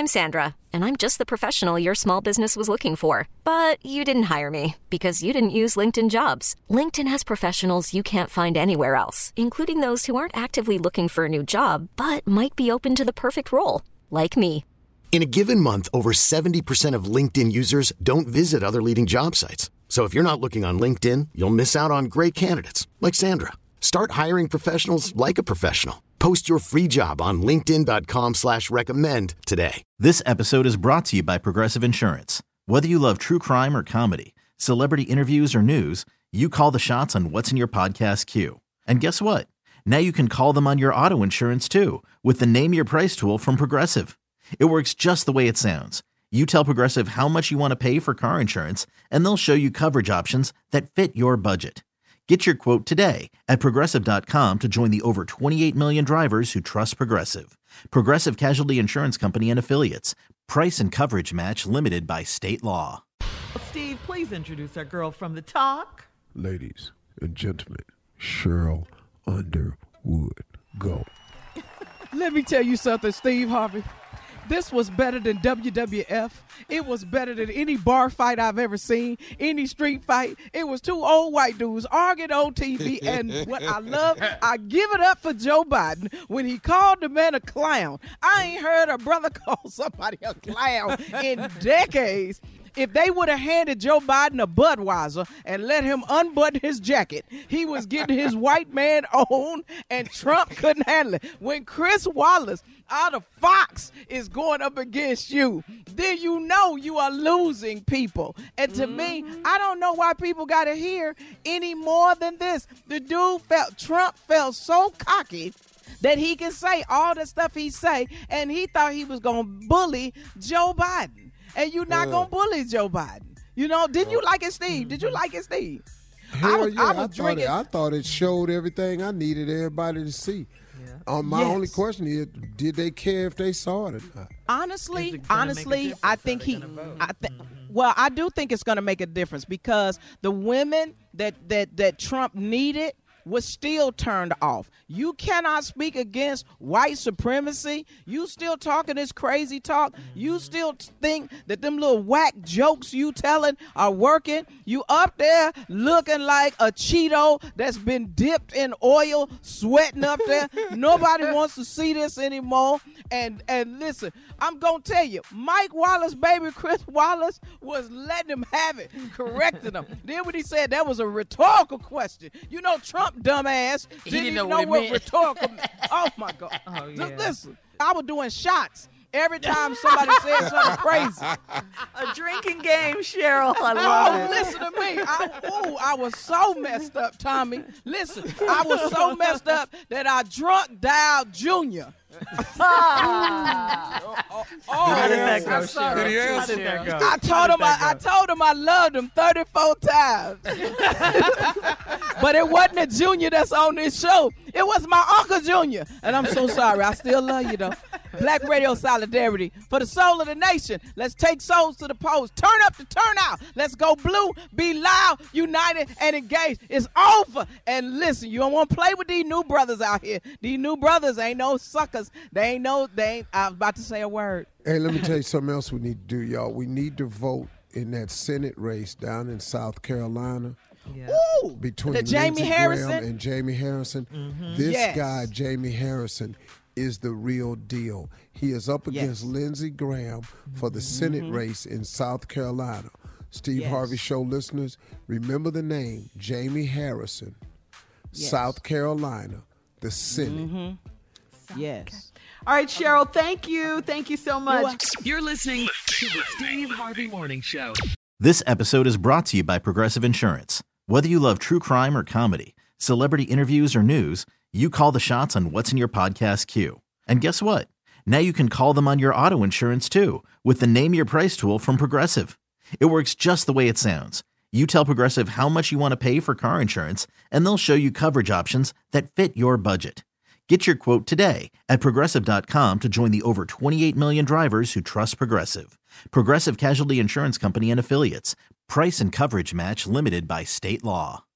I'm Sandra, and I'm just the professional your small business was looking for. But you didn't hire me because you didn't use LinkedIn Jobs. LinkedIn has professionals you can't find anywhere else, including those who aren't actively looking for a new job, but might be open to the perfect role, like me. In a given month, over 70% of LinkedIn users don't visit other leading job sites. So if you're not looking on LinkedIn, you'll miss out on great candidates like Sandra. Start hiring professionals like a professional. Post your free job on linkedin.com/recommend today. This episode is brought to you by Progressive Insurance. Whether you love true crime or comedy, celebrity interviews or news, you call the shots on what's in your podcast queue. And guess what? Now you can call them on your auto insurance too with the Name Your Price tool from Progressive. It works just the way it sounds. You tell Progressive how much you want to pay for car insurance, and they'll show you coverage options that fit your budget. Get your quote today at Progressive.com to join the over 28 million drivers who trust Progressive. Progressive Casualty Insurance Company and Affiliates. Price and coverage match limited by state law. Steve, please introduce our girl from the talk. Ladies and gentlemen, Cheryl Underwood. Go. Let me tell you something, Steve Harvey. This was better than WWF. It was better than any bar fight I've ever seen, any street fight. It was two old white dudes arguing on TV. And what I love, I give it up for Joe Biden when he called the man a clown. I ain't heard a brother call somebody a clown in decades. If they would have handed Joe Biden a Budweiser and let him unbutton his jacket, he was getting his white man on, and Trump couldn't handle it. When Chris Wallace out of Fox is going up against you, then you know you are losing people. And to me, I don't know why people got to hear any more than this. Trump felt so cocky that he can say all the stuff he say, and he thought he was going to bully Joe Biden. And you're not going to bully Joe Biden. You know, didn't you like it, Steve? Did you like it, Steve? Hell I thought it showed everything I needed everybody to see. Yeah. My only question is, did they care if they saw it or not? Honestly, I think I do think it's going to make a difference because the women that Trump needed was still turned off. You cannot speak against white supremacy. You still talking this crazy talk. You still think that them little whack jokes you telling are working. You up there looking like a Cheeto that's been dipped in oil, sweating up there. Nobody wants to see this anymore. And listen, I'm going to tell you, Mike Wallace, baby Chris Wallace, was letting him have it, correcting him. Then when he said that was a rhetorical question, you know, Trump dumbass didn't even know what rhetorical meant. Oh, my God. Oh, yeah. Listen, I was doing shots every time somebody said something crazy. A drinking game, Cheryl. I love it. Listen to me. I was so messed up, Tommy. Listen, I was so messed up that I drunk dialed Junior. How did that go, Cheryl? I told him I loved him 34 times. But it wasn't a Junior that's on this show. It was my Uncle Junior. And I'm so sorry. I still love you, though. Black Radio Solidarity for the soul of the nation. Let's take souls to the polls. Turn up the turnout. Let's go blue. Be loud, united, and engaged. It's over. And listen, you don't want to play with these new brothers out here. These new brothers ain't no suckers. I was about to say a word. Hey, let me tell you something else we need to do, y'all. We need to vote in that Senate race down in South Carolina. Yeah. Ooh, between the Jamie Lindsey Harrison Graham and Jamie Harrison. Mm-hmm. This guy, Jamie Harrison, is the real deal. He is up against Lindsey Graham for the Senate race in South Carolina. Steve Harvey Show listeners, remember the name, Jamie Harrison, South Carolina, the Senate. Mm-hmm. Yes. All right, Cheryl, thank you. Thank you so much. You're listening to the Steve Harvey Morning Show. This episode is brought to you by Progressive Insurance. Whether you love true crime or comedy, celebrity interviews or news, you call the shots on what's in your podcast queue. And guess what? Now you can call them on your auto insurance too with the Name Your Price tool from Progressive. It works just the way it sounds. You tell Progressive how much you want to pay for car insurance, and they'll show you coverage options that fit your budget. Get your quote today at Progressive.com to join the over 28 million drivers who trust Progressive. Progressive Casualty Insurance Company and Affiliates. Price and coverage match limited by state law.